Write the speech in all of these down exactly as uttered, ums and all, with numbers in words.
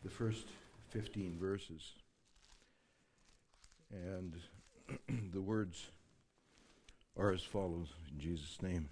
the first fifteen verses. And the words are as follows, in Jesus' name.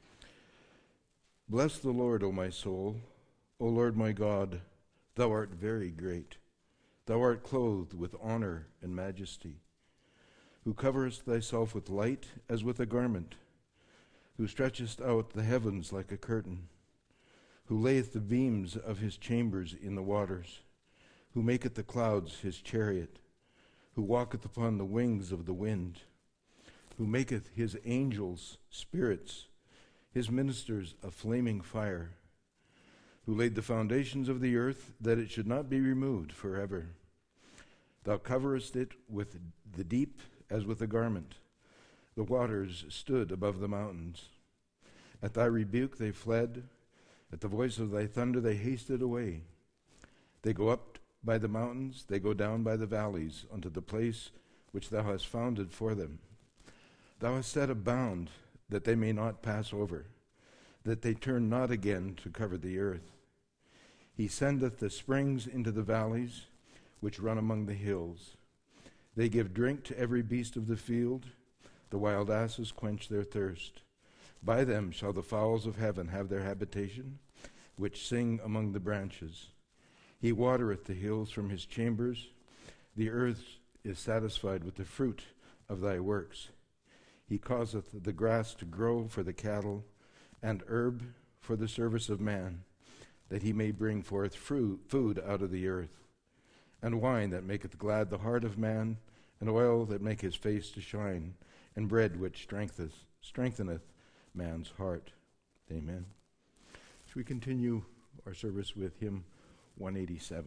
Bless the Lord, O my soul. O Lord my God, thou art very great. Thou art clothed with honor and majesty, who coverest thyself with light as with a garment, who stretchest out the heavens like a curtain, who layeth the beams of his chambers in the waters, who maketh the clouds his chariot, who walketh upon the wings of the wind, who maketh his angels spirits, his ministers a flaming fire, who laid the foundations of the earth, that it should not be removed forever. Thou coverest it with the deep as with a garment. The waters stood above the mountains. At thy rebuke they fled. At the voice of thy thunder they hasted away. They go up by the mountains, they go down by the valleys, unto the place which thou hast founded for them. Thou hast set a bound, that they may not pass over, that they turn not again to cover the earth. He sendeth the springs into the valleys, which run among the hills. They give drink to every beast of the field. The wild asses quench their thirst. By them shall the fowls of heaven have their habitation, which sing among the branches. He watereth the hills from his chambers. The earth is satisfied with the fruit of thy works. He causeth the grass to grow for the cattle, and herb for the service of man, that he may bring forth fruit, food out of the earth, and wine that maketh glad the heart of man, and oil that maketh his face to shine, and bread which strengtheneth, strengtheneth man's heart. Amen. Shall we continue our service with hymn one eighty-seven?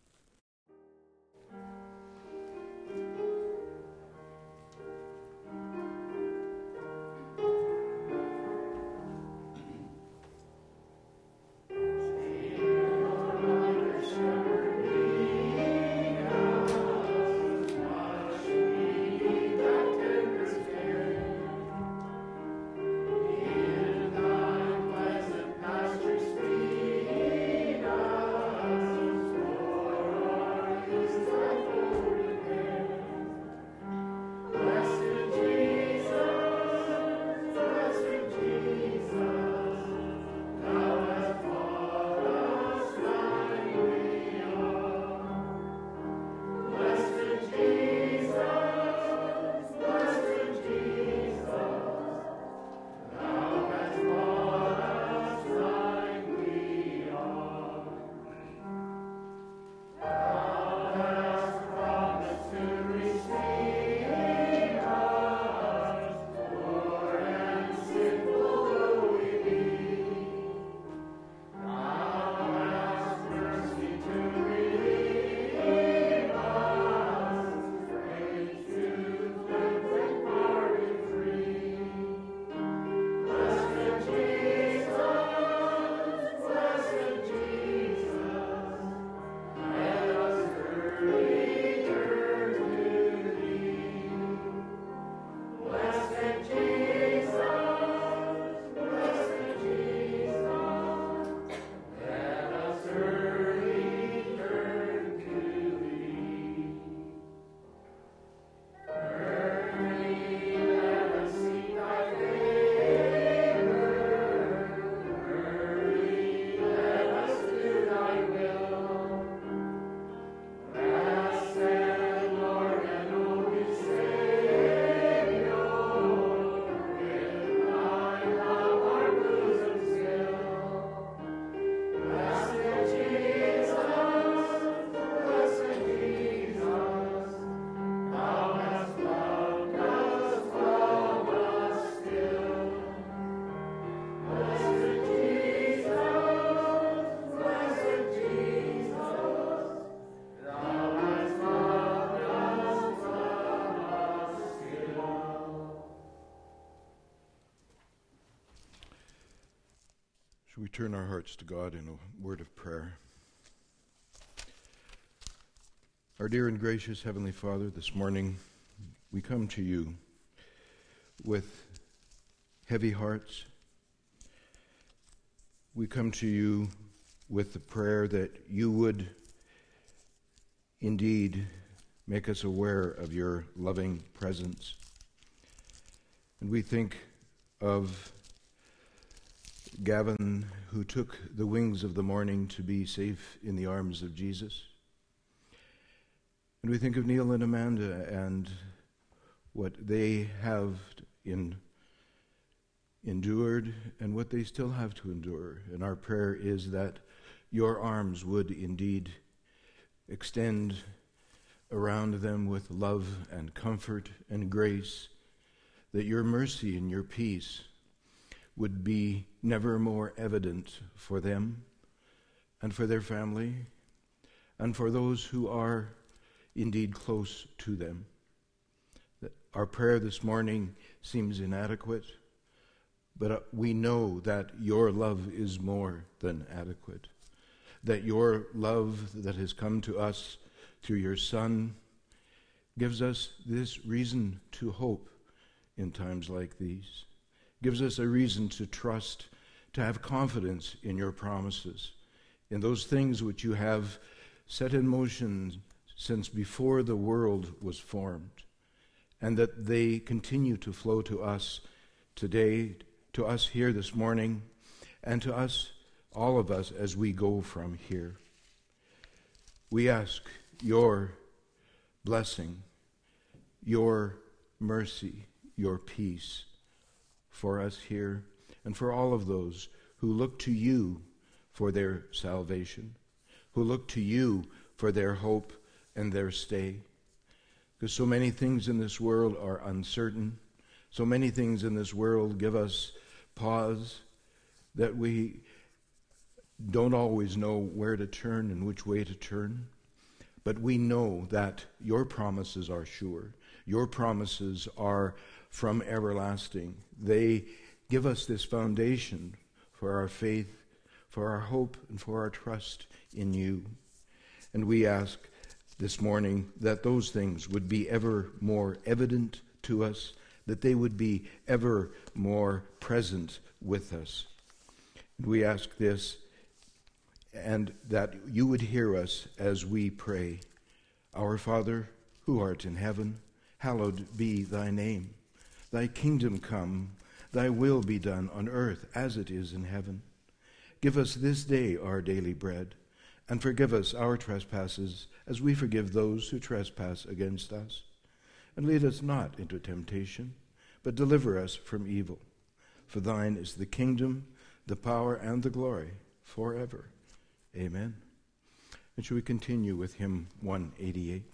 Shall we turn our hearts to God in a word of prayer? Our dear and gracious Heavenly Father, this morning we come to you with heavy hearts. We come to you with the prayer that you would indeed make us aware of your loving presence. And we think of Gavin, who took the wings of the morning to be safe in the arms of Jesus. And we think of Neil and Amanda and what they have in, endured and what they still have to endure. And our prayer is that your arms would indeed extend around them with love and comfort and grace, that your mercy and your peace would be never more evident for them and for their family and for those who are indeed close to them. Our prayer this morning seems inadequate, but we know that your love is more than adequate, that your love that has come to us through your Son gives us this reason to hope in times like these, gives us a reason to trust, to have confidence in your promises, in those things which you have set in motion since before the world was formed, and that they continue to flow to us today, to us here this morning, and to us, all of us, as we go from here. We ask your blessing, your mercy, your peace for us here and for all of those who look to you for their salvation, who look to you for their hope and their stay. Because so many things in this world are uncertain. So many things in this world give us pause, that we don't always know where to turn and which way to turn. But we know that your promises are sure. Your promises are from everlasting. They give us this foundation for our faith, for our hope, and for our trust in you. And we ask this morning that those things would be ever more evident to us, that they would be ever more present with us. And we ask this, and that you would hear us as we pray. Our Father, who art in heaven, hallowed be thy name. Thy kingdom come, thy will be done on earth as it is in heaven. Give us this day our daily bread, and forgive us our trespasses as we forgive those who trespass against us. And lead us not into temptation, but deliver us from evil. For thine is the kingdom, the power, and the glory forever. Amen. And shall we continue with hymn one eighty-eight?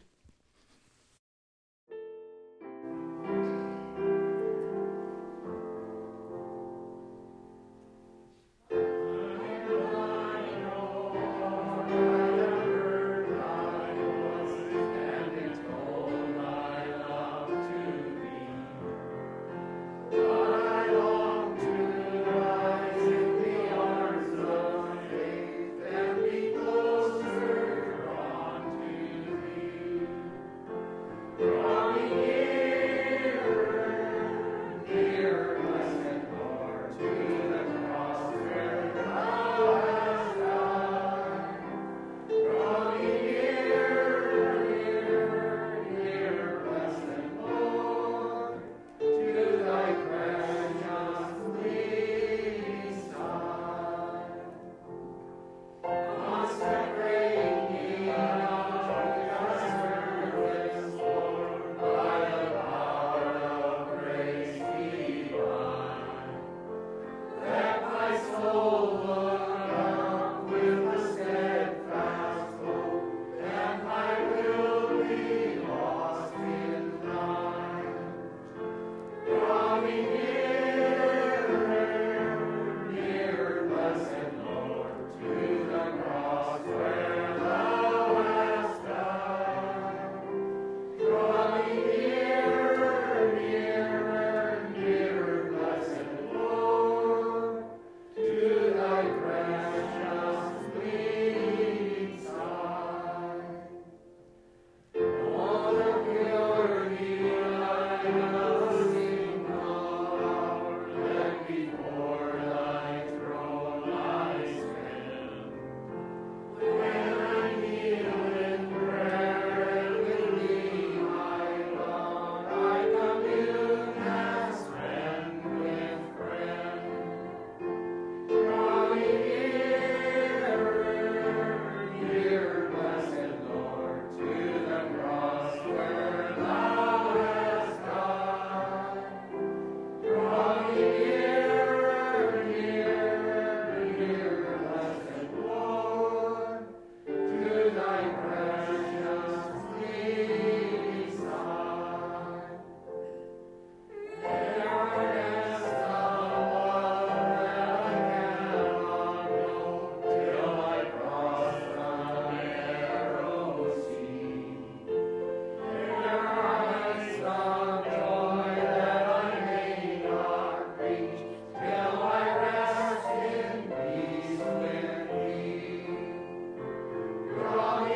Closer unto thee.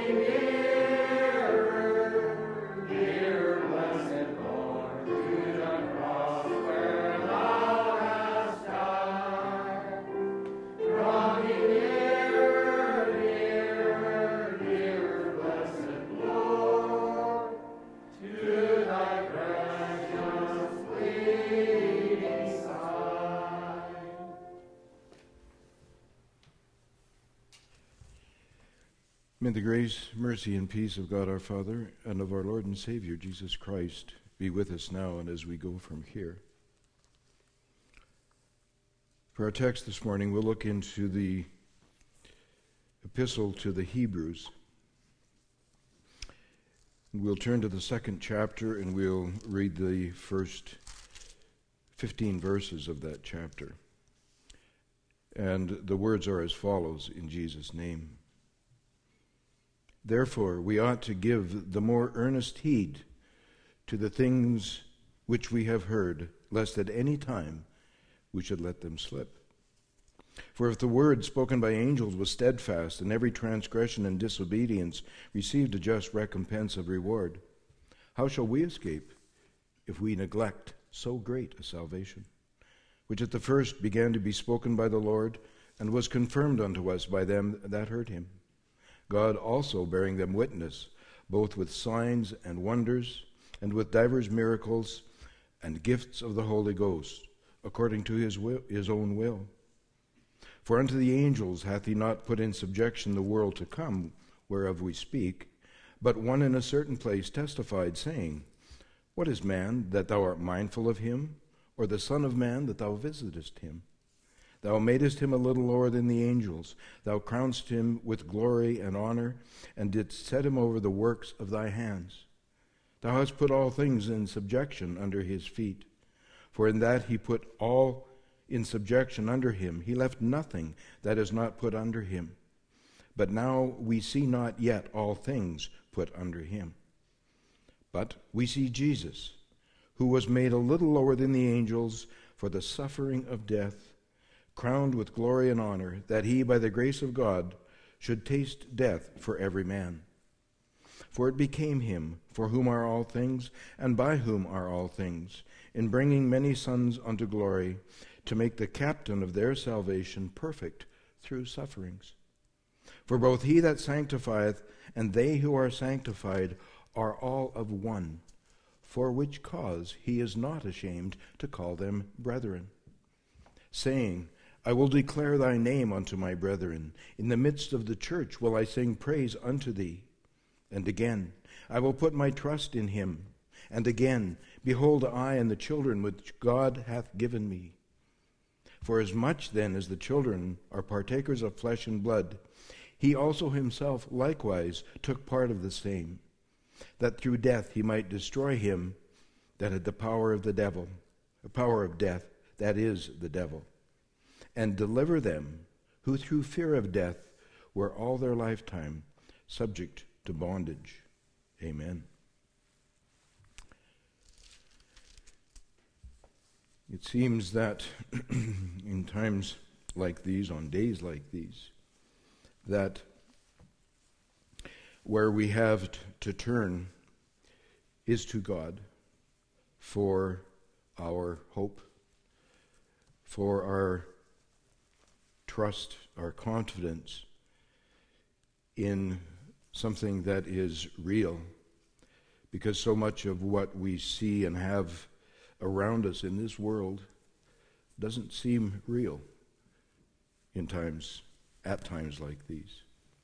May the grace, mercy, and peace of God our Father and of our Lord and Savior Jesus Christ be with us now and as we go from here. For our text this morning, we'll look into the epistle to the Hebrews. We'll turn to the second chapter and we'll read the first fifteen verses of that chapter. And the words are as follows in Jesus' name. Therefore, we ought to give the more earnest heed to the things which we have heard, lest at any time we should let them slip. For if the word spoken by angels was steadfast, and every transgression and disobedience received a just recompense of reward, how shall we escape if we neglect so great a salvation, which at the first began to be spoken by the Lord, and was confirmed unto us by them that heard him? God also bearing them witness, both with signs and wonders, and with divers miracles and gifts of the Holy Ghost, according to his will, his own will. For unto the angels hath he not put in subjection the world to come, whereof we speak, but one in a certain place testified, saying, What is man, that thou art mindful of him, or the Son of Man, that thou visitest him? Thou madest him a little lower than the angels. Thou crownedst him with glory and honor, and didst set him over the works of thy hands. Thou hast put all things in subjection under his feet. For in that he put all in subjection under him, he left nothing that is not put under him. But now we see not yet all things put under him. But we see Jesus, who was made a little lower than the angels for the suffering of death, crowned with glory and honor, that he, by the grace of God, should taste death for every man. For it became him, for whom are all things, and by whom are all things, in bringing many sons unto glory, to make the captain of their salvation perfect through sufferings. For both he that sanctifieth and they who are sanctified are all of one, for which cause he is not ashamed to call them brethren, saying, I will declare thy name unto my brethren. In the midst of the church will I sing praise unto thee. And again, I will put my trust in him. And again, behold, I and the children which God hath given me. For as much then as the children are partakers of flesh and blood, he also himself likewise took part of the same, that through death he might destroy him that had the power of the devil, the power of death, that is, the devil, and deliver them who through fear of death were all their lifetime subject to bondage. Amen. It seems that in times like these, on days like these, that where we have t- to turn is to God for our hope, for our trust, our confidence in something that is real, because so much of what we see and have around us in this world doesn't seem real in times, at times like these.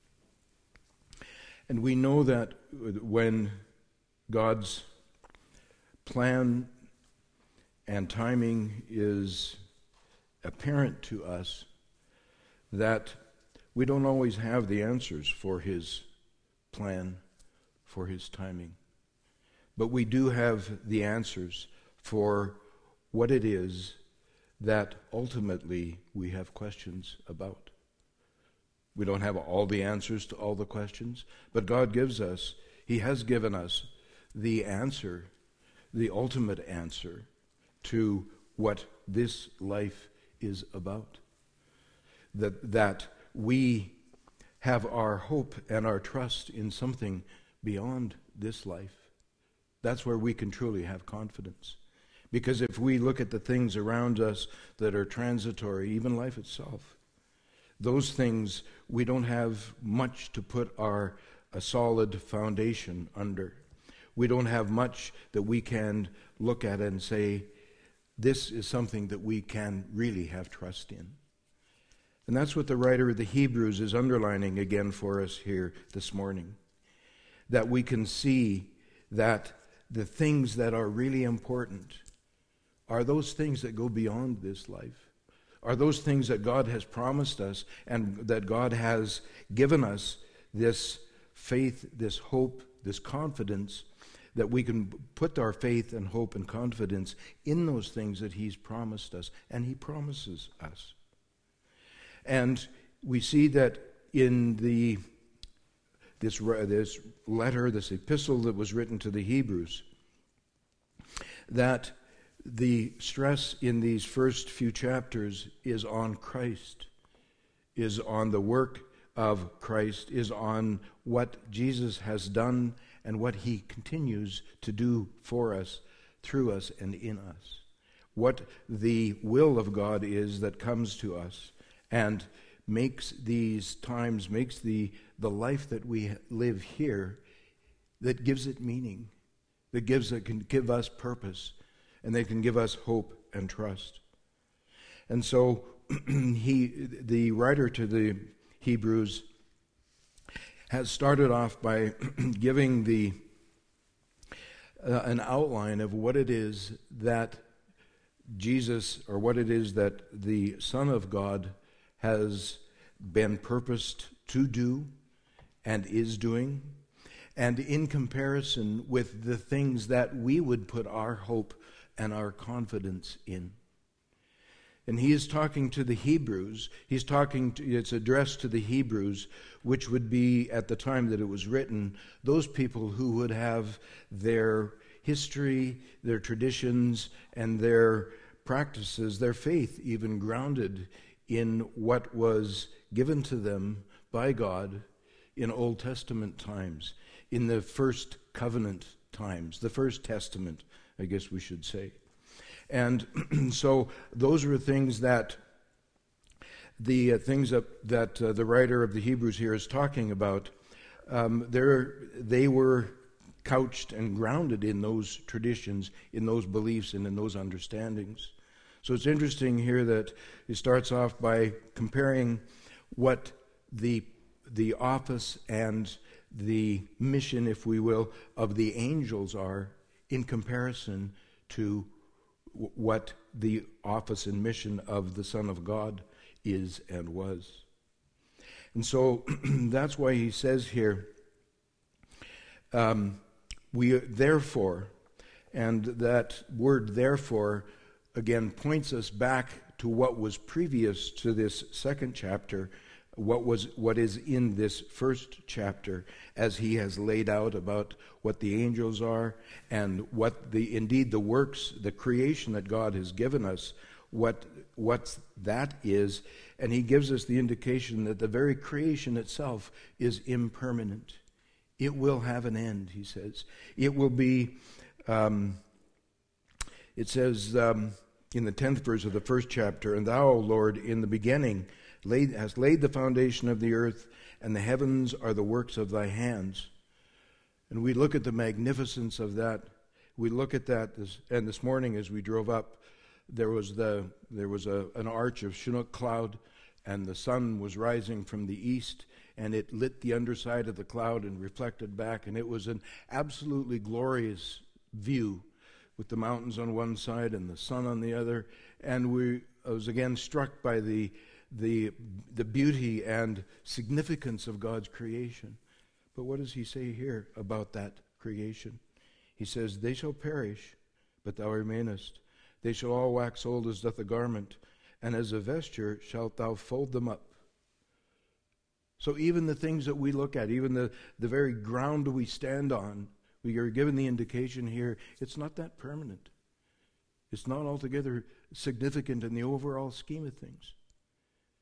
And we know that when God's plan and timing is apparent to us, that we don't always have the answers for his plan, for his timing. But we do have the answers for what it is that ultimately we have questions about. We don't have all the answers to all the questions, but God gives us, he has given us the answer, the ultimate answer to what this life is about. That, that we have our hope and our trust in something beyond this life. That's where we can truly have confidence. Because if we look at the things around us that are transitory, even life itself, those things we don't have much to put our a solid foundation under. We don't have much that we can look at and say, this is something that we can really have trust in. And that's what the writer of the Hebrews is underlining again for us here this morning. That we can see that the things that are really important are those things that go beyond this life, are those things that God has promised us and that God has given us this faith, this hope, this confidence, that we can put our faith and hope and confidence in those things that He's promised us, and He promises us. And we see that in the this, this letter, this epistle that was written to the Hebrews, that the stress in these first few chapters is on Christ, is on the work of Christ, is on what Jesus has done and what He continues to do for us, through us, and in us. What the will of God is that comes to us and makes these times, makes the, the life that we live here, that gives it meaning, that gives it can give us purpose, and they can give us hope and trust. And so he, the writer to the Hebrews, has started off by giving the uh, an outline of what it is that Jesus, or what it is that the Son of God has been purposed to do and is doing, and in comparison with the things that we would put our hope and our confidence in. And he is talking to the Hebrews. He's talking to, it's addressed to the Hebrews, which would be, at the time that it was written, those people who would have their history, their traditions, and their practices, their faith even grounded in what was given to them by God in Old Testament times, in the first covenant times, the first testament, I guess we should say. And so those were things that the uh, things that, that uh, the writer of the Hebrews here is talking about. Um, they were couched and grounded in those traditions, in those beliefs, and in those understandings. So it's interesting here that he starts off by comparing what the the office and the mission, if we will, of the angels are in comparison to what the office and mission of the Son of God is and was. And so that's why he says here, um, we therefore, and that word therefore, again, points us back to what was previous to this second chapter, what was what is in this first chapter, as he has laid out about what the angels are and what the indeed the works, the creation that God has given us, what what that is, and he gives us the indication that the very creation itself is impermanent. It will have an end, he says. It will be. Um, it says um, in the tenth verse of the first chapter, "And thou, O Lord, in the beginning Laid, has laid the foundation of the earth, and the heavens are the works of thy hands." And we look at the magnificence of that. We look at that, this, and this morning as we drove up, there was the there was a, an arch of Chinook cloud, and the sun was rising from the east, and it lit the underside of the cloud and reflected back, and it was an absolutely glorious view with the mountains on one side and the sun on the other. And we I was again struck by the the the beauty and significance of God's creation. But what does he say here about that creation? He says, "They shall perish, but thou remainest. They shall all wax old as doth a garment, and as a vesture shalt thou fold them up." So even the things that we look at, even the, the very ground we stand on, we are given the indication here, it's not that permanent. It's not altogether significant in the overall scheme of things.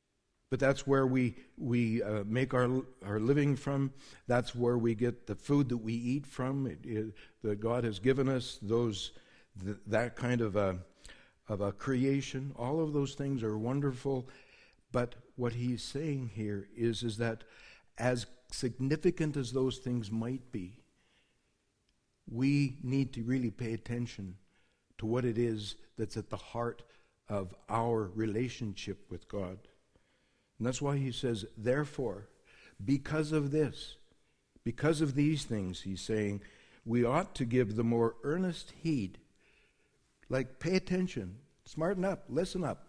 but that's where we we uh, make our our living from. That's where we get the food that we eat from. It, it, that God has given us those th- that kind of a of a creation. All of those things are wonderful, but what he's saying here is is that as significant as those things might be, we need to really pay attention to what it is that's at the heart of our relationship with God. And that's why he says, therefore, because of this, because of these things, he's saying, we ought to give the more earnest heed. Like, pay attention, smarten up, listen up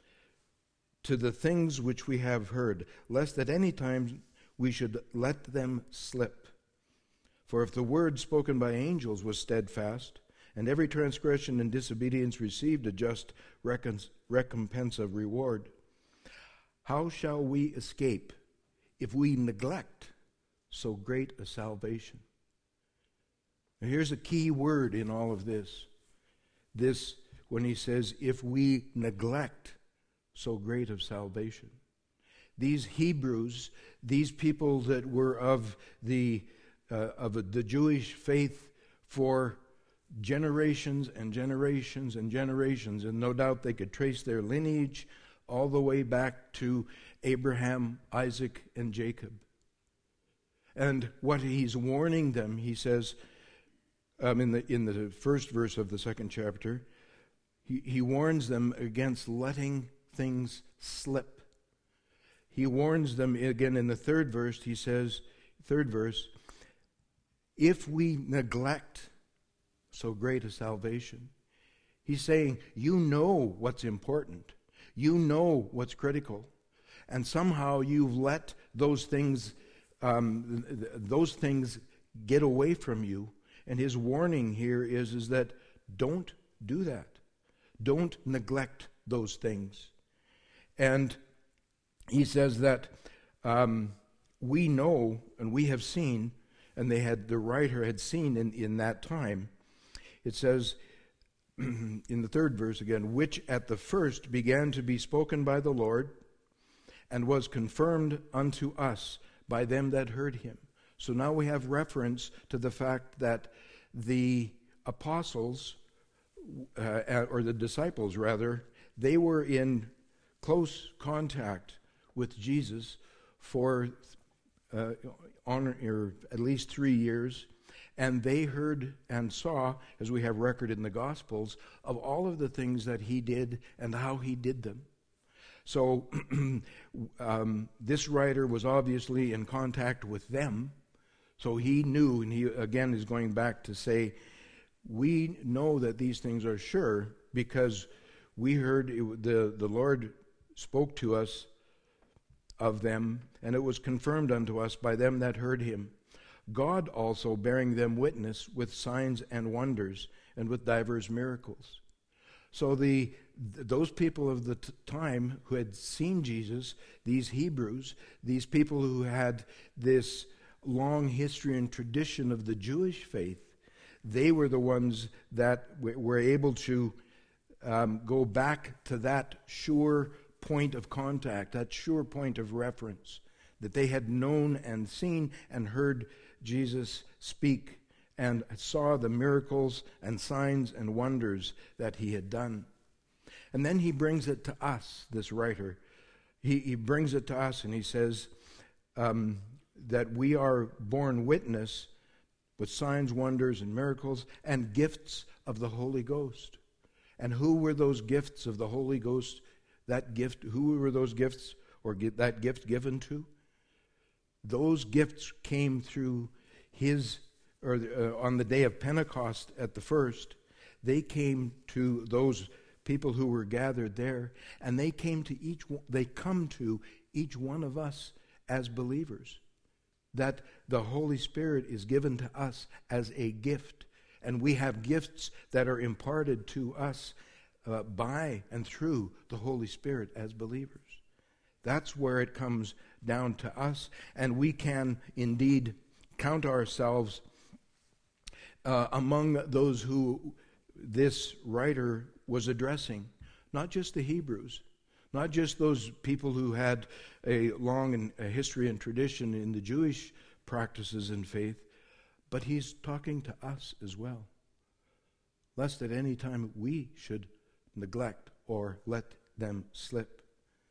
to the things which we have heard, lest at any time we should let them slip. For if the word spoken by angels was steadfast, and every transgression and disobedience received a just recon- recompense of reward, how shall we escape if we neglect so great a salvation? Now here's a key word in all of this. This, when he says, if we neglect so great of salvation. These Hebrews, these people that were of the uh, of the Jewish faith for generations and generations and generations, and no doubt they could trace their lineage all the way back to Abraham, Isaac, and Jacob. And what he's warning them, he says, um, in the in the first verse of the second chapter, he, he warns them against letting things slip. He warns them again in the third verse, he says, third verse, if we neglect so great a salvation. He's saying, you know what's important. You know what's critical. And somehow you've let those things, um, th- those things get away from you. And his warning here is, is that don't do that. Don't neglect those things. And he says that um, we know and we have seen, and they had the writer had seen in, in that time. It says in the third verse again, which at the first began to be spoken by the Lord, and was confirmed unto us by them that heard him. So now we have reference to the fact that the apostles, uh, or the disciples rather, they were in close contact with Jesus for uh, on, or at least three years, and they heard and saw, as we have record in the Gospels, of all of the things that he did and how he did them. So um, this writer was obviously in contact with them, so he knew, and he again is going back to say, we know that these things are sure because we heard it, the, the Lord spoke to us of them, and it was confirmed unto us by them that heard him. God also bearing them witness with signs and wonders and with divers miracles. So the those people of the t- time who had seen Jesus, these Hebrews, these people who had this long history and tradition of the Jewish faith, they were the ones that w- were able to um, go back to that sure point of contact, that sure point of reference, that they had known and seen and heard Jesus speak and saw the miracles and signs and wonders that he had done. And then he brings it to us, this writer. He, he brings it to us and he says um, that we are borne witness with signs, wonders, and miracles and gifts of the Holy Ghost. And who were those gifts of the Holy Ghost? That gift, who were those gifts or get that gift given to? Those gifts came through his, or uh, on the day of Pentecost at the first, they came to those people who were gathered there, and they came to each, they come to each one of us as believers. That the Holy Spirit is given to us as a gift, and we have gifts that are imparted to us uh, by and through the Holy Spirit as believers. That's where it comes down to us, and we can indeed count ourselves uh, among those who this writer was addressing. Not just the Hebrews, Not just those people who had a long and a history and tradition in the Jewish practices and faith, but he's talking to us as well. Lest at any time we should neglect or let them slip.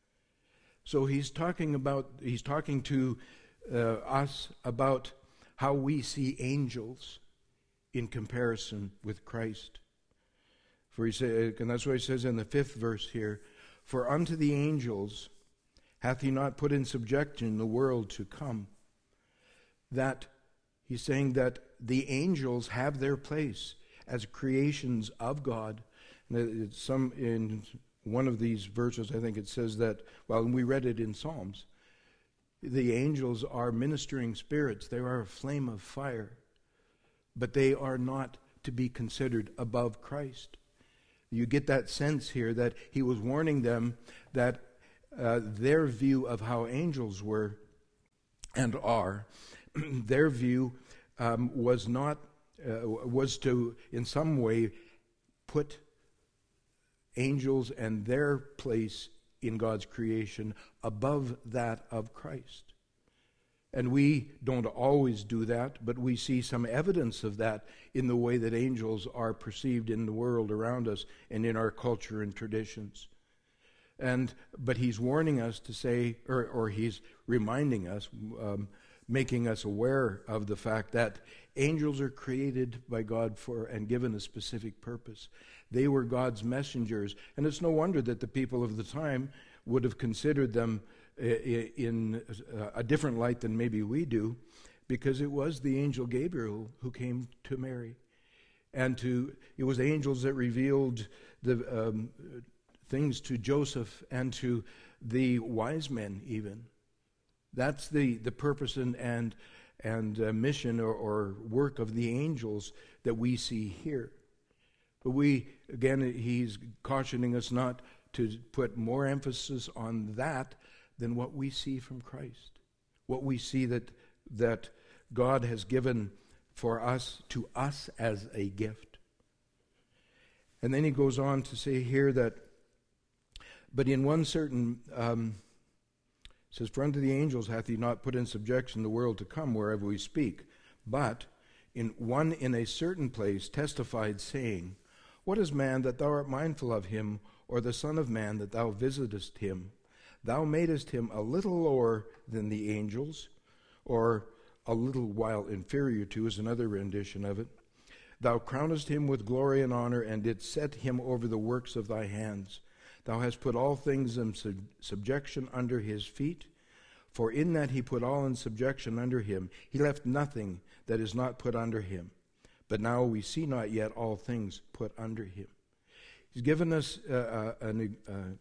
So he's talking about, he's talking to uh, us about how we see angels in comparison with Christ. For he say, and that's what he says in the fifth verse here, for unto the angels hath he not put in subjection the world to come. That he's saying that the angels have their place as creations of God. And some in one of these verses, I think it says that, well, and we read it in Psalms, the angels are ministering spirits. They are a flame of fire, but they are not to be considered above Christ. You get that sense here that he was warning them that uh, their view of how angels were and are, their view um, was not, uh, was to in some way put angels and their place in God's creation above that of Christ. And we don't always do that, but we see some evidence of that in the way that angels are perceived in the world around us and in our culture and traditions. And but he's warning us to say, or, or he's reminding us, um, making us aware of the fact that angels are created by God for and given a specific purpose. They were God's messengers, and it's no wonder that the people of the time would have considered them in a different light than maybe we do, because it was the angel Gabriel who came to Mary, and to it was angels that revealed the um, things to Joseph and to the wise men even. That's the the purpose and and and uh, mission or, or work of the angels that we see here. But we again, he's cautioning us not to put more emphasis on that than what we see from Christ, what we see that that God has given for us, to us as a gift. And then he goes on to say here that, but in one certain, um, says, for unto the angels hath he not put in subjection the world to come wherever we speak, but in one in a certain place testified, saying, what is man that thou art mindful of him, or the son of man that thou visitest him? Thou madest him a little lower than the angels, or a little while inferior to is another rendition of it. Thou crownest him with glory and honor, and didst set him over the works of thy hands. Thou hast put all things in sub- subjection under his feet. For in that he put all in subjection under him, he left nothing that is not put under him. But now we see not yet all things put under him. He's given us uh, uh, an,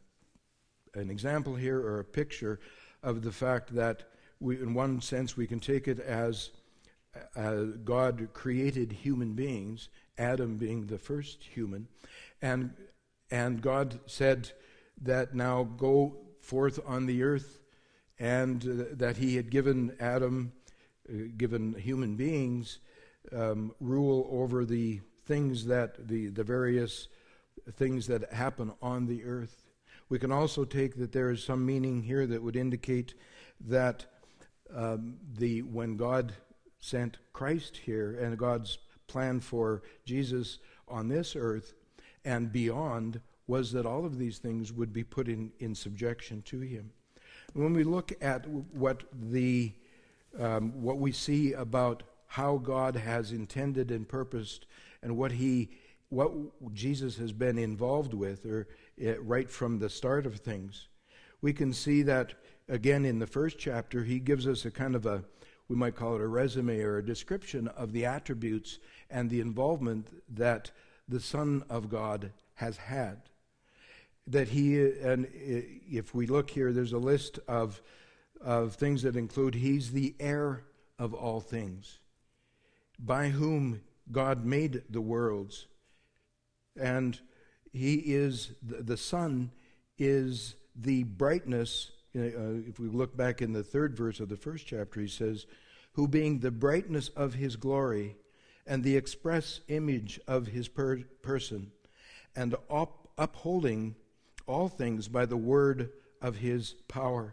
uh, an example here, or a picture of the fact that we, in one sense, we can take it as uh, God created human beings, Adam being the first human, and and God said that now go forth on the earth, and uh, that he had given Adam, uh, given human beings, um, rule over the things that, the, the various things that happen on the earth. We can also take that there is some meaning here that would indicate that um, the when God sent Christ here, and God's plan for Jesus on this earth and beyond, was that all of these things would be put in, in subjection to him. When we look at what the um, what we see about how God has intended and purposed, and what he what Jesus has been involved with, or uh, right from the start of things, we can see that again in the first chapter he gives us a kind of a, we might call it a resume or a description of the attributes and the involvement that the Son of God has had. That he, and if we look here, there's a list of of things that include he's the heir of all things, by whom God made the worlds, and he is the, the Son is the brightness. Uh, if we look back in the third verse of the first chapter, he says, who being the brightness of his glory and the express image of his per- person, and up, upholding all things by the word of his power.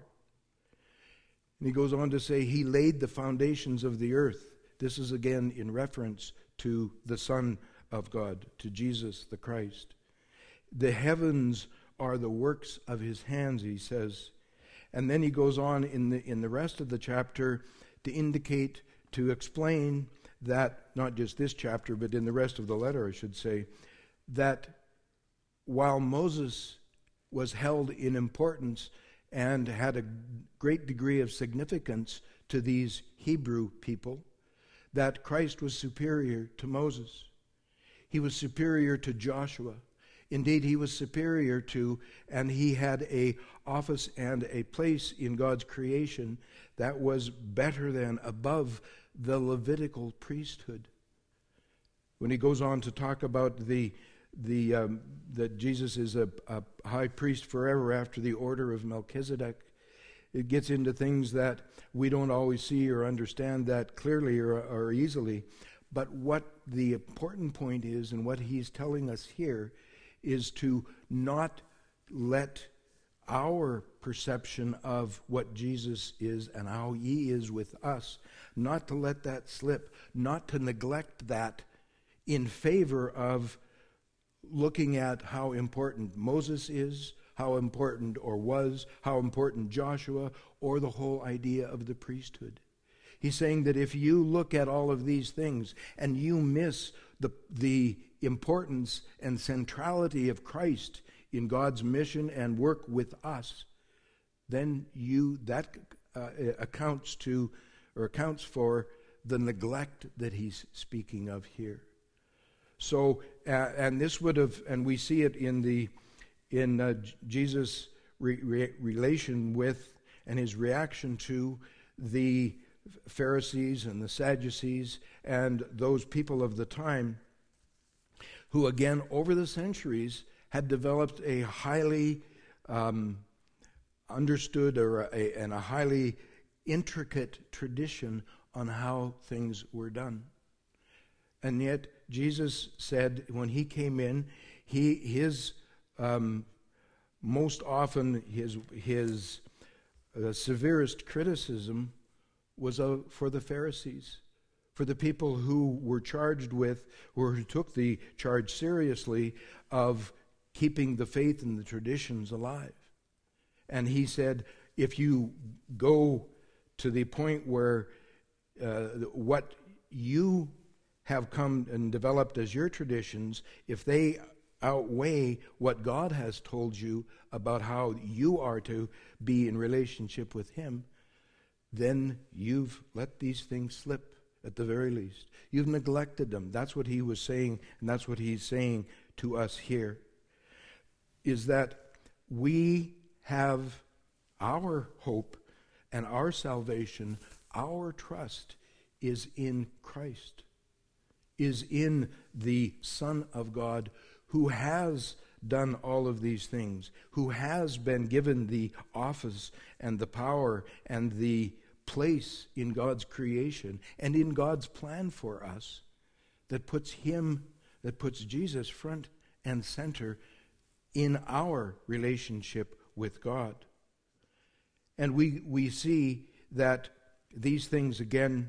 And he goes on to say, he laid the foundations of the earth. This is again in reference to the Son of God, to Jesus the Christ. The heavens are the works of his hands, he says. And then he goes on in the in the rest of the chapter to indicate, to explain that, not just this chapter, but in the rest of the letter, I should say, that while Moses was held in importance and had a great degree of significance to these Hebrew people, that Christ was superior to Moses. He was superior to Joshua. Indeed, he was superior to, and he had a office and a place in God's creation that was better than, above the Levitical priesthood. When he goes on to talk about the the um, that Jesus is a, a high priest forever after the order of Melchizedek, it gets into things that we don't always see or understand that clearly or, or easily. But what the important point is, and what he's telling us here, is to not let our perception of what Jesus is and how he is with us, not to let that slip, not to neglect that in favor of looking at how important Moses is, how important or was, how important Joshua, or the whole idea of the priesthood. He's saying that if you look at all of these things and you miss the, the importance and centrality of Christ in God's mission and work with us, then you that uh, accounts to or accounts for the neglect that he's speaking of here. So, uh, and this would have, and we see it in the in uh, Jesus' re- re- relation with and his reaction to the Pharisees and the Sadducees and those people of the time, who again over the centuries had developed a highly um, understood or a, and a highly intricate tradition on how things were done. And yet Jesus said when he came in, he his um, most often his his uh, severest criticism was uh, for the Pharisees, for the people who were charged with, or who took the charge seriously of keeping the faith and the traditions alive. And he said, if you go to the point where uh, what you have come and developed as your traditions, if they outweigh what God has told you about how you are to be in relationship with him, then you've let these things slip at the very least. You've neglected them. That's what he was saying, and that's what he's saying to us here, is that we have our hope and our salvation, our trust is in Christ, is in the Son of God, who has done all of these things, who has been given the office and the power and the place in God's creation and in God's plan for us, that puts him, that puts Jesus front and center in our relationship with God. And we we see that these things, again,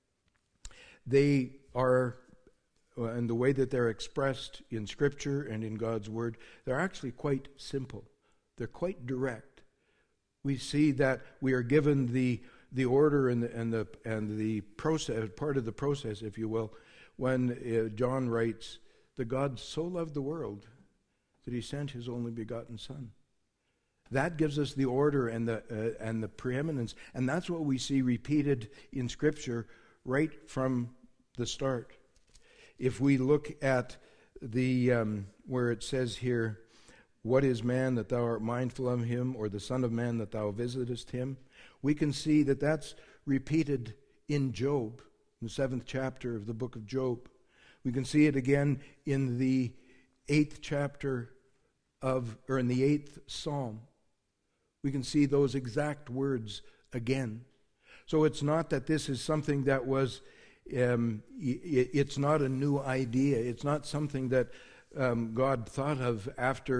they are, and the way that they're expressed in Scripture and in God's Word, they're actually quite simple. They're quite direct. We see that we are given the the order and the and the and the process, part of the process, if you will, when uh, John writes that God so loved the world that he sent his only begotten Son. That gives us the order and the uh, and the preeminence, and that's what we see repeated in Scripture right from the start. If we look at the um, where it says here, "What is man that thou art mindful of him, or the Son of Man that thou visitest him?" we can see that that's repeated in Job, in the seventh chapter of the book of Job. We can see it again in the eighth chapter of, or in the eighth Psalm. We can see those exact words again. So it's not that this is something that was, um, it's not a new idea. It's not something that um, God thought of after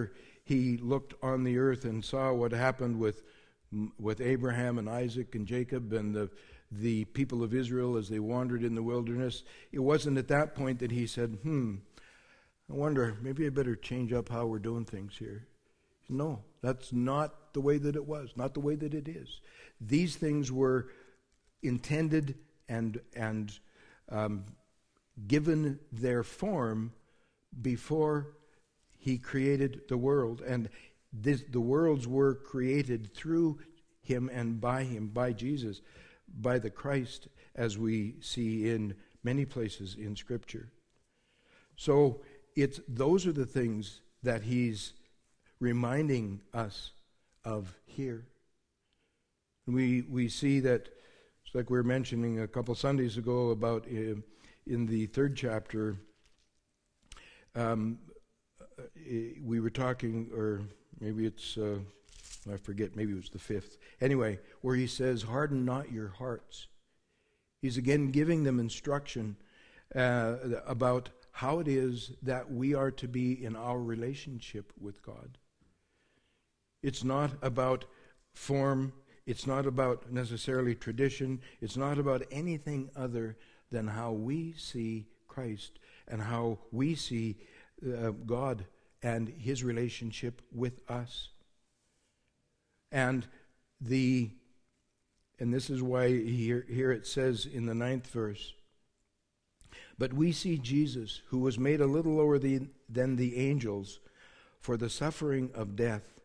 he looked on the earth and saw what happened with with Abraham and Isaac and Jacob and the the people of Israel as they wandered in the wilderness, it wasn't at that point that he said, hmm, I wonder, maybe I better change up how we're doing things here. No, that's not the way that it was, not the way that it is. These things were intended and and um, given their form before he created the world. And this, the worlds were created through him and by him, by Jesus, by the Christ, as we see in many places in Scripture. So it's those are the things that he's reminding us of here. We we see that, it's like we were mentioning a couple Sundays ago about uh, in the third chapter, um, we were talking, or maybe it's, uh, I forget, maybe it was the fifth. Anyway, where he says, harden not your hearts. He's again giving them instruction uh, about how it is that we are to be in our relationship with God. It's not about form. It's not about necessarily tradition. It's not about anything other than how we see Christ and how we see uh, God and his relationship with us. And the and this is why here, here it says in the ninth verse, but we see Jesus, who was made a little lower the, than the angels for the suffering of death,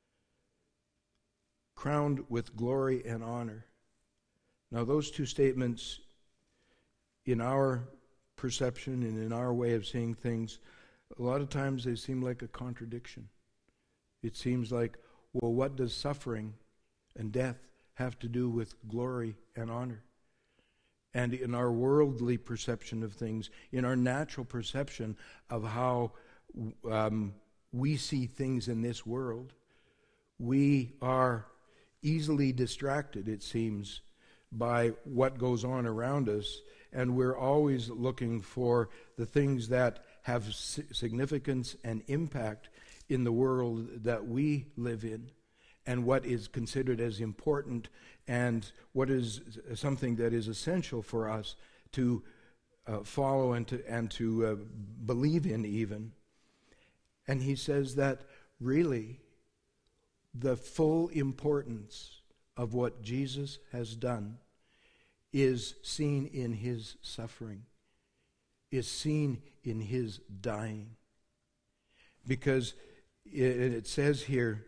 crowned with glory and honor. Now those two statements, in our perception and in our way of seeing things, a lot of times they seem like a contradiction. It seems like, well, what does suffering and death have to do with glory and honor? And in our worldly perception of things, in our natural perception of how um, we see things in this world, we are easily distracted, it seems, by what goes on around us, and we're always looking for the things that have significance and impact in the world that we live in, and what is considered as important, and what is something that is essential for us to uh, follow and to and to uh, believe in even. And he says that really the full importance of what Jesus has done is seen in his suffering, is seen in his dying. Because it, it says here,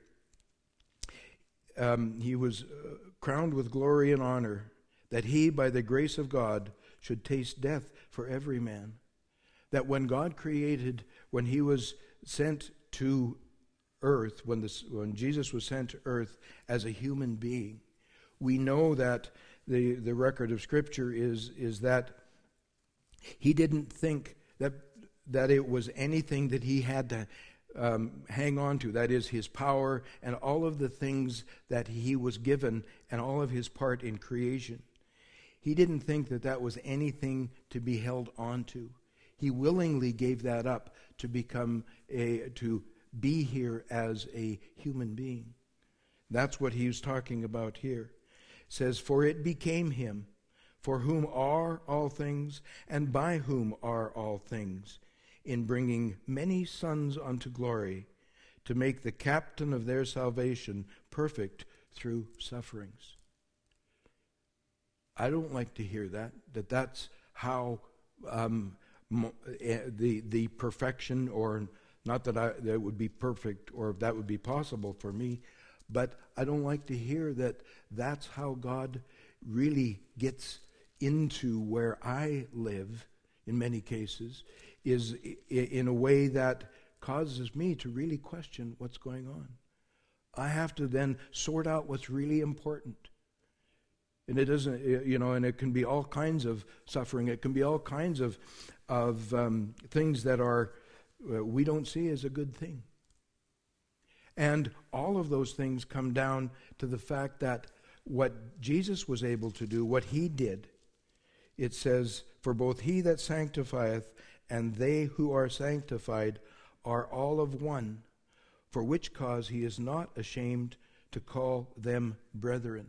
um, he was uh, crowned with glory and honor, that he, by the grace of God, should taste death for every man. That when God created, when he was sent to earth, when, this, when Jesus was sent to earth as a human being, we know that the, the record of Scripture is, is that he didn't think that, that it was anything that he had to um, hang on to. That is, his power and all of the things that he was given and all of his part in creation. He didn't think that that was anything to be held on to. He willingly gave that up to become a, to be here as a human being. That's what he was talking about here. It says, for it became him, for whom are all things, and by whom are all things, in bringing many sons unto glory, to make the captain of their salvation perfect through sufferings. I don't like to hear that, that that's how um, the the perfection, or not that I that would be perfect or that would be possible for me, but I don't like to hear that that's how God really gets into where I live in many cases, is in a way that causes me to really question what's going on. I have to then sort out what's really important. And it doesn't, you know, and it can be all kinds of suffering. It can be all kinds of of um, things that are uh, we don't see as a good thing. And all of those things come down to the fact that what Jesus was able to do, what he did, it says, for both he that sanctifieth and they who are sanctified are all of one. for which cause he is not ashamed to call them brethren.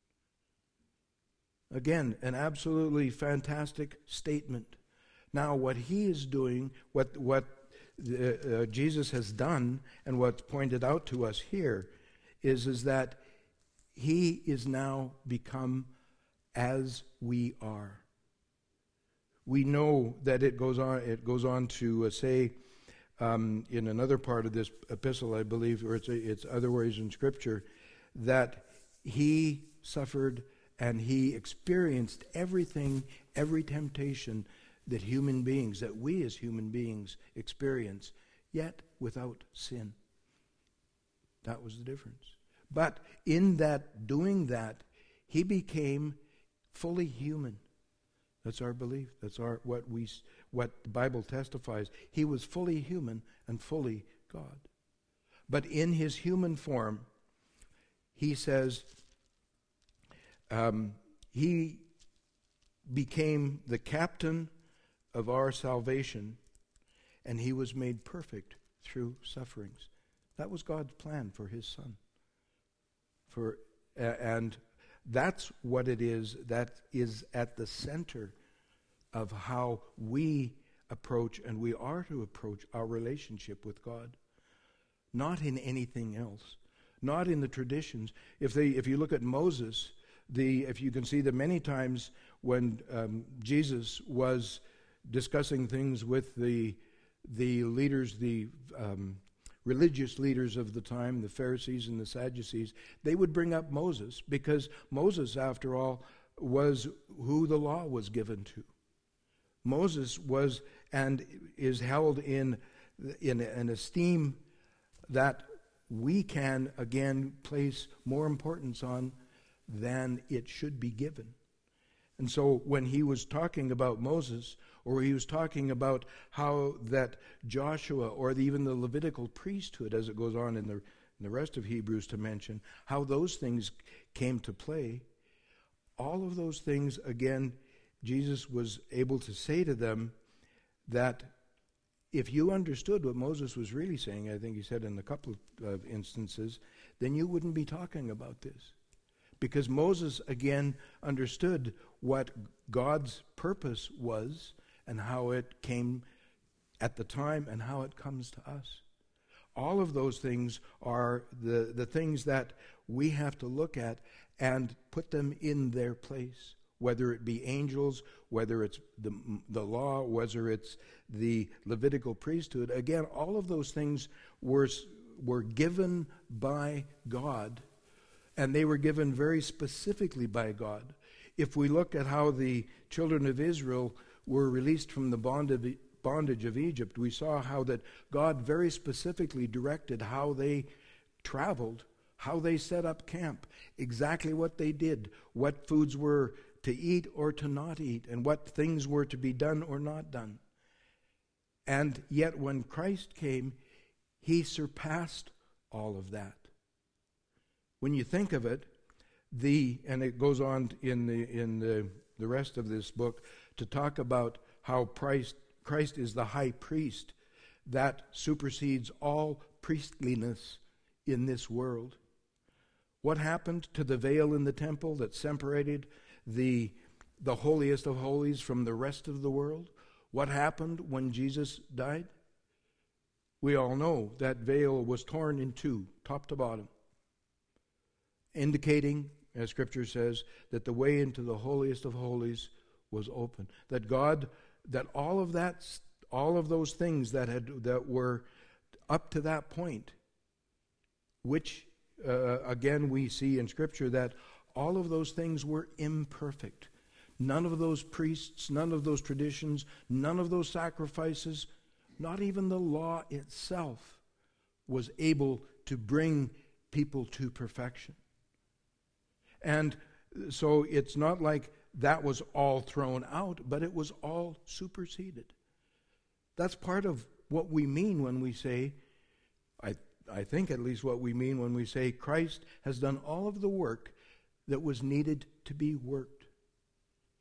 Again, an absolutely fantastic statement. Now, what he is doing, what what uh, uh, Jesus has done, and what's pointed out to us here, is, is that he is now become as we are. We know that it goes on. It goes on to uh, say um, in another part of this epistle, I believe, or it's it's other ways in Scripture, that he suffered and he experienced everything, every temptation that human beings, that we as human beings experience, yet without sin. That was the difference. But in that, doing that, he became fully human. That's our belief. That's our what we what the Bible testifies. He was fully human and fully God. But in his human form, he says, um, he became the captain of our salvation, and he was made perfect through sufferings. That was God's plan for his son. For uh, and that's what it is that is at the center of how we approach, and we are to approach, our relationship with God. Not in anything else. Not in the traditions. If they, if you look at Moses, the if you can see that many times when um, Jesus was discussing things with the the leaders, the um, religious leaders of the time, the Pharisees and the Sadducees, they would bring up Moses, because Moses, after all, was who the law was given to. Moses was and is held in in an esteem that we can again place more importance on than it should be given. And so when he was talking about Moses, or he was talking about how that Joshua, or the, even the Levitical priesthood, as it goes on in the, in the rest of Hebrews to mention, how those things came to play, all of those things, again, Jesus was able to say to them that if you understood what Moses was really saying, I think he said in a couple of instances, then you wouldn't be talking about this. Because Moses, again, understood what God's purpose was and how it came at the time and how it comes to us. All of those things are the, the things that we have to look at and put them in their place, whether it be angels, whether it's the, the law, whether it's the Levitical priesthood. Again, all of those things were, were given by God, and they were given very specifically by God. If we look at how the children of Israel were released from the bondage of Egypt, we saw how that God very specifically directed how they traveled, how they set up camp, exactly what they did, what foods were to eat or to not eat, and what things were to be done or not done. And yet when Christ came, he surpassed all of that. When you think of it, the and it goes on in the in the, the rest of this book to talk about how Christ Christ is the high priest that supersedes all priestliness in this world. What happened to the veil in the temple that separated the the holiest of holies from the rest of the world? What happened when Jesus died? We all know that veil was torn in two, top to bottom, indicating, as Scripture says, that the way into the holiest of holies was open. That God, that all of that, all of those things that had that were up to that point, which uh, again we see in Scripture that all of those things were imperfect. None of those priests, none of those traditions, none of those sacrifices, not even the law itself was able to bring people to perfection. And so it's not like that was all thrown out, but it was all superseded. That's part of what we mean when we say, I, I think at least what we mean when we say Christ has done all of the work that was needed to be worked.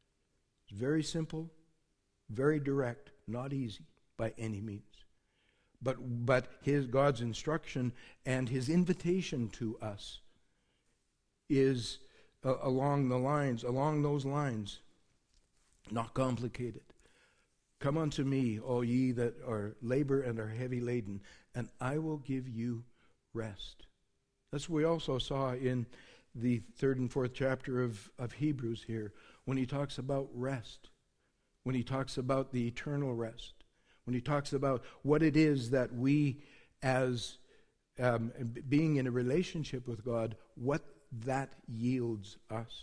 It's very simple, very direct, not easy by any means. But but his God's instruction and his invitation to us is uh, along the lines, along those lines, not complicated. Come unto me, all ye that are labor and are heavy laden, and I will give you rest. That's what we also saw in the third and fourth chapter of, of Hebrews here, when he talks about rest, when he talks about the eternal rest, when he talks about what it is that we, as um, being in a relationship with God, what that yields us.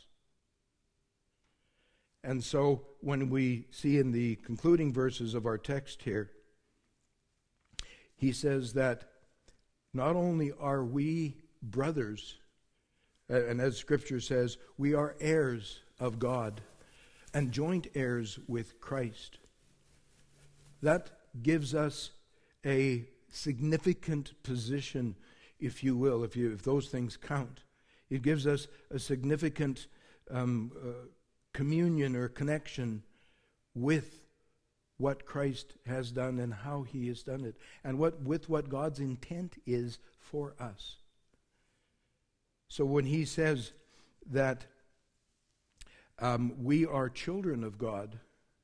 And so when we see in the concluding verses of our text here, he says that not only are we brothers, and as Scripture says, we are heirs of God and joint heirs with Christ. That gives us a significant position, if you will, if you if those things count. It gives us a significant um, uh, communion or connection with what Christ has done and how he has done it, and what with what God's intent is for us. So when he says that um, we are children of God,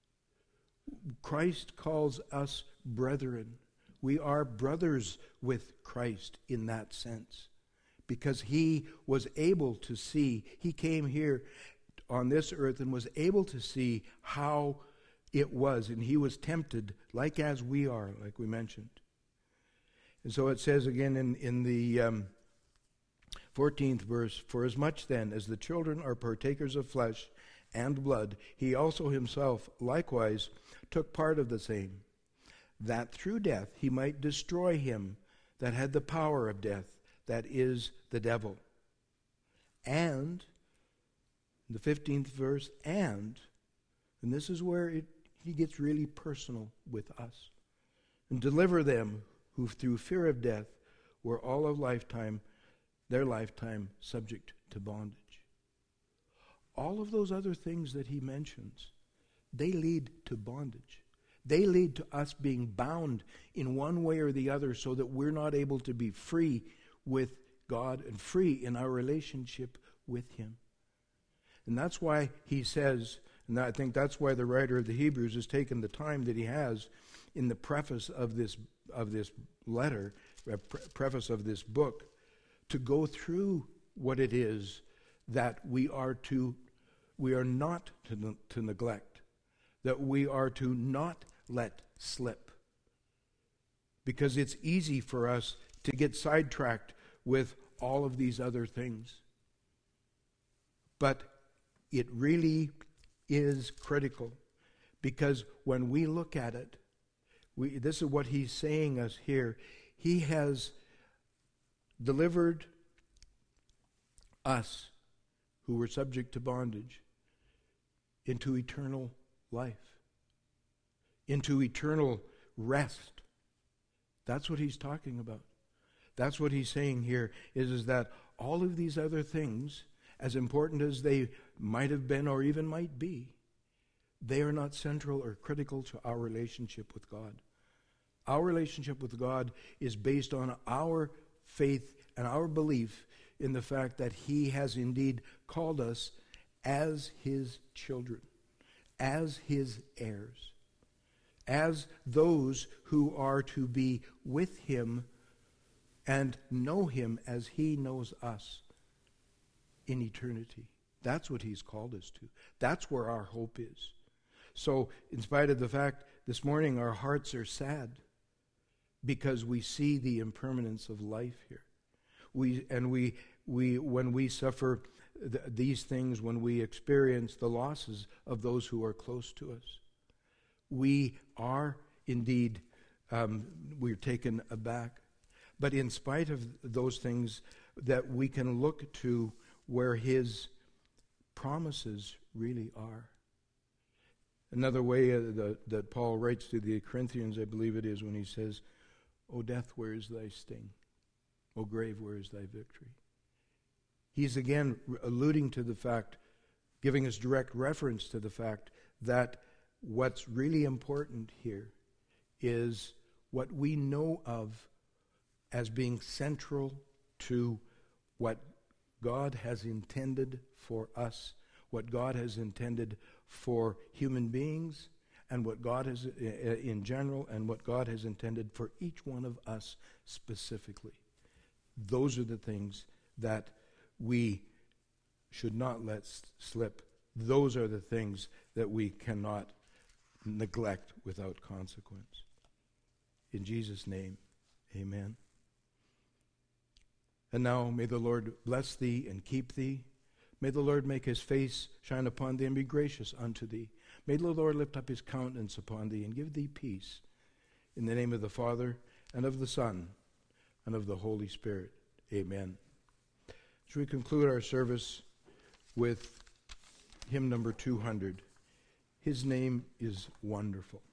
Christ calls us brethren. We are brothers with Christ in that sense, because he was able to see, he came here on this earth and was able to see how it was, and he was tempted like as we are, like we mentioned. And so it says again in, in the um, fourteenth verse, for as much then as the children are partakers of flesh and blood, he also himself likewise took part of the same, that through death he might destroy him that had the power of death, that is, the devil. And, the fifteenth verse, and, and this is where it, he gets really personal with us, and deliver them who through fear of death were all of lifetime, their lifetime, subject to bondage. All of those other things that he mentions, they lead to bondage. They lead to us being bound in one way or the other, so that we're not able to be free with God and free in our relationship with him. And that's why he says, and I think that's why the writer of the Hebrews has taken the time that he has in the preface of this of this letter, uh, pre- preface of this book, to go through what it is that we are to, we are not to, ne- to neglect, that we are to not let slip. Because it's easy for us to get sidetracked with all of these other things. But it really is critical, because when we look at it, we, this is what he's saying us here. He has delivered us, who were subject to bondage, into eternal life, into eternal rest. That's what he's talking about. That's what he's saying here, is, is that all of these other things, as important as they might have been or even might be, they are not central or critical to our relationship with God. Our relationship with God is based on our faith and our belief in the fact that he has indeed called us as his children, as his heirs, as those who are to be with him and know him as he knows us in eternity. That's what he's called us to. That's where our hope is. So, in spite of the fact this morning our hearts are sad because we see the impermanence of life here. We and we we when we suffer th- these things, when we experience the losses of those who are close to us, we are indeed um, we're taken aback. But in spite of those things, that we can look to where his promises really are. Another way uh, the, that Paul writes to the Corinthians, I believe it is, when he says, O death, where is thy sting? O grave, where is thy victory? He's again alluding to the fact, giving us direct reference to the fact that what's really important here is what we know of as being central to what God has intended for us, what God has intended for human beings, and what God has in general, and what God has intended for each one of us specifically. Those are the things that we should not let slip. Those are the things that we cannot neglect without consequence. In Jesus' name, amen. And now may the Lord bless thee and keep thee. May the Lord make his face shine upon thee and be gracious unto thee. May the Lord lift up his countenance upon thee and give thee peace. In the name of the Father, and of the Son, and of the Holy Spirit. Amen. As we conclude our service with hymn number two hundred, His Name is Wonderful.